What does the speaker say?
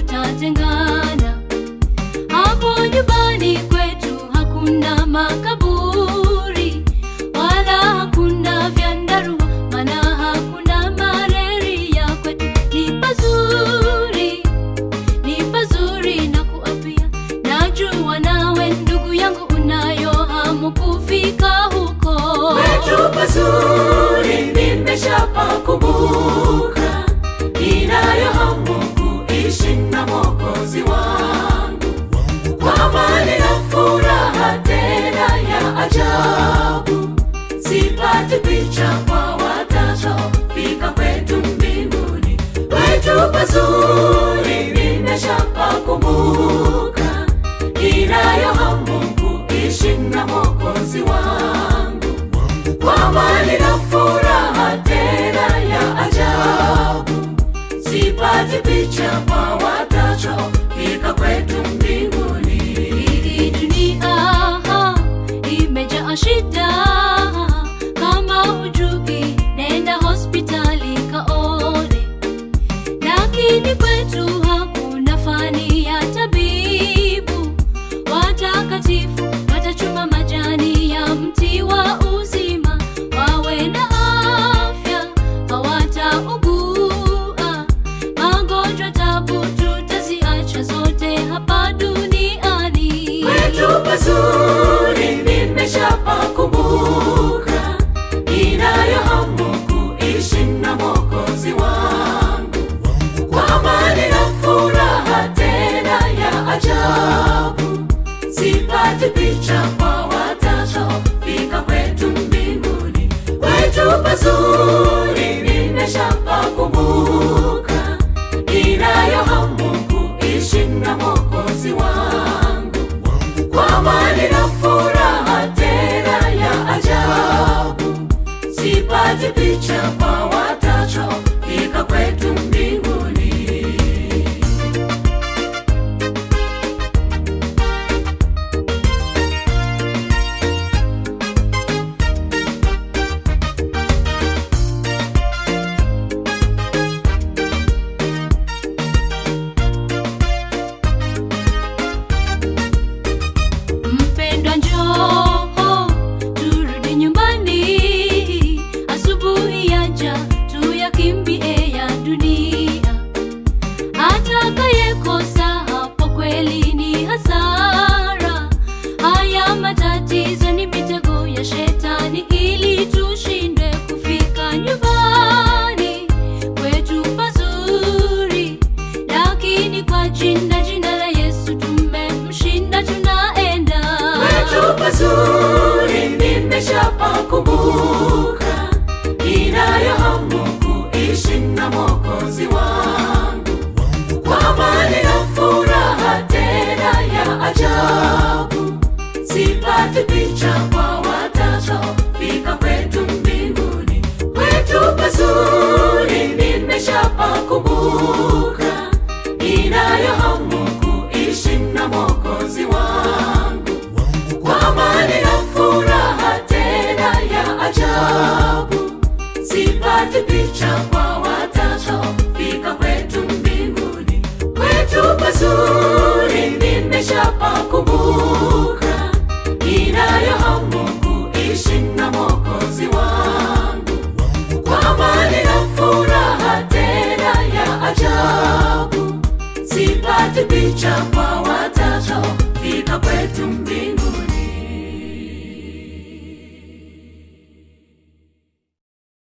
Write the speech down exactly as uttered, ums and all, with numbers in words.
tutatengana. Hapo nyumbani kwetu hakuna makaburi, wala hakuna vyandarua, maana hakuna malaria. Kwetu ni pazuri, ni pazuri na kuapia. Najua nawe ndugu yangu unayo hamu kufika huko. Kwetu pazuri nimeshapakumbuka, ninayo hamu kuishi na Mwokozi wangu, kwa amani na furaha tena ya ajabu. Sipati picha kwa watakaofika kwetu mbinguni. Kwetu pazuri nimeshapakumbuka, ninayo hamu kuishi na Mwokozi wangu, kwa amani na furaha tena ya ajabu. Sipati picha kwa watakaofika kwetu mbinguni. Hii dunia imejaa shida, kama hujui nenda hospitali kaone. Lakini kwetu hakuna fani ya tabibu, watakatifu watachuma majani ya mti wa uzima, wawe na afya hawataugua. Magonjwa tabu tutaziacha zote hapa duniani. Kwetu pazuri nimeshapakumbuka, ninayo hamu kuishi na Mwokozi wangu, kwa amani na furaha tena ya ajabu. Sipati picha kwa watakaofika kwetu mbinguni. Kwetu pazuri nimeshapakumbuka, ninayo hamu kuishi na Mwokozi wangu, kwa amani na furaha tena ya ajabu. Sipati picha kwa watakaofika kwetu mbinguni. Mpendwa njoo, turudi nyumbani. Asubuhi yaja tuyakimbie ya dunia. Atakayekosa hapo kweli ni hasara. Haya matatizo ni mitego ya shetani ili tushindwe kufika nyumbani kwetu pazuri. Lakini kwa jina jina la Yesu tumemshinda, tunaenda. Kwetu pazuri nimeshapakumbuka, ninayo hamu kuishi na Mwokozi wangu, kwa amani na furaha tena ya ajabu. Sipati picha kwa watakaofika kwetu mbinguni. Kwetu pazuri nimeshapakumbuka, ninayo hamu kuishi na Mwokozi wangu, kwa amani na furaha tena ya ajabu. Sipati picha kwa watakaofika kwetu mbinguni. Kwetu pazuri nimeshapakumbuka,